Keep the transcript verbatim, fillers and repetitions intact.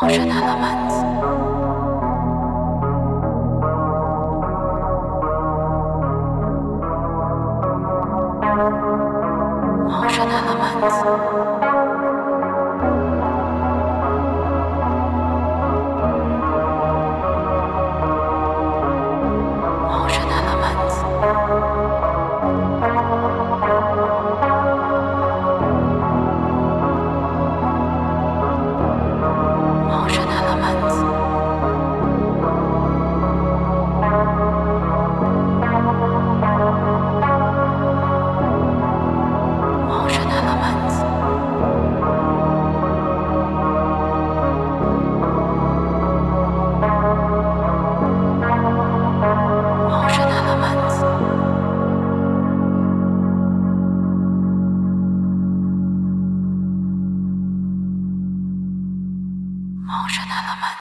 Motion elements. Motion elements. Motion elements. Motion elements. Motion elements. Motion elements. Motion elements.